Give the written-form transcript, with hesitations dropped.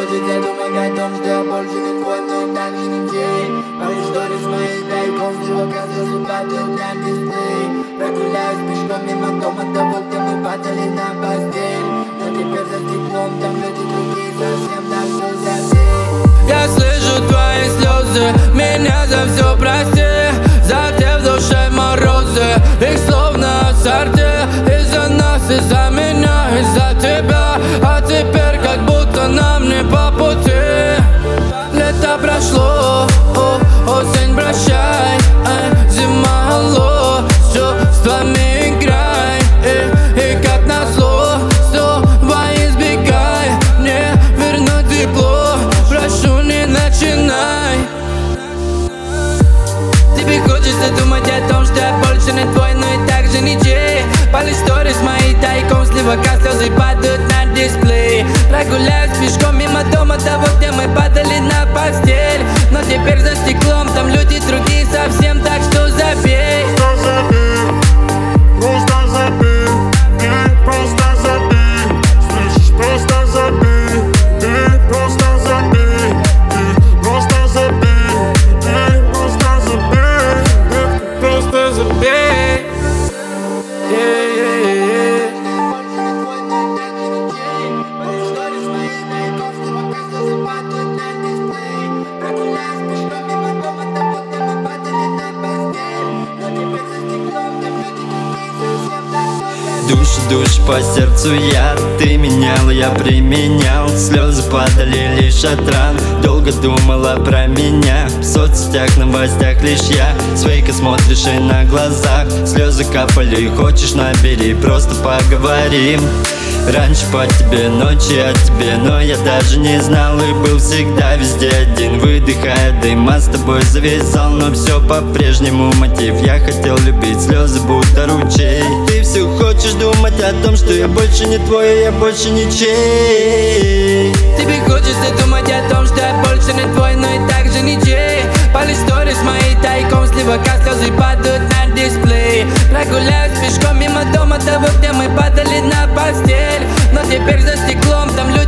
хочется думать о том, что я больше не твой, но и так же ничей. Парень сторис моих тайком, сливок засыпаю на дисплей. Прогуляюсь пешком мимо дома того, где мы падали на постель. Но теперь за стеклом там люди другие совсем, так что забей. Я слышу твои слезы, меня за все прости. За те в душе морозы, их словно ассорти. Из-за нас, из-за меня, из-за тебя. А теперь как будто нам не по пути. Лето прошло, осень прощай, зима алло, с чувствами играй. И как назло, снова избегай мне вернуть тепло. Прошу, не начинай. Тебе хочется думать о том, что я больше не твой, но и так же ничей. Пали сторис мои тайком, сливок, слезы падают на дисплей. Прогуляюсь пешком мимо дома того, где мы падали на постель. Но теперь за стеклом там люди другие совсем, так что забей. Просто забей, ты просто забей. Слышишь, просто забей, ты просто забей. Ты просто забей, ты просто забей. Ты просто забей. Душ по сердцу я, ты менял, я применял. Слезы падали лишь от ран. Долго думала про меня. В соцсетях, новостях лишь я. С фейка смотришь и на глазах слезы капали, хочешь набери, просто поговорим. Раньше по тебе, ночи от тебе, но я даже не знал и был всегда везде один. Выдыхая дыма, с тобой завязал, но все по-прежнему мотив. Я хотел любить, слезы будто ручей. Ты все хочешь думать о том, что я больше не твой, я больше ничей. Тебе хочется думать о том, что я больше не твой, но и так же ничей. Пали сторис мои тайком, сливок, слезы падают на дисплей. Прогуляюсь пешком мимо дома того, где мы падали на постель. Но теперь за стеклом там люди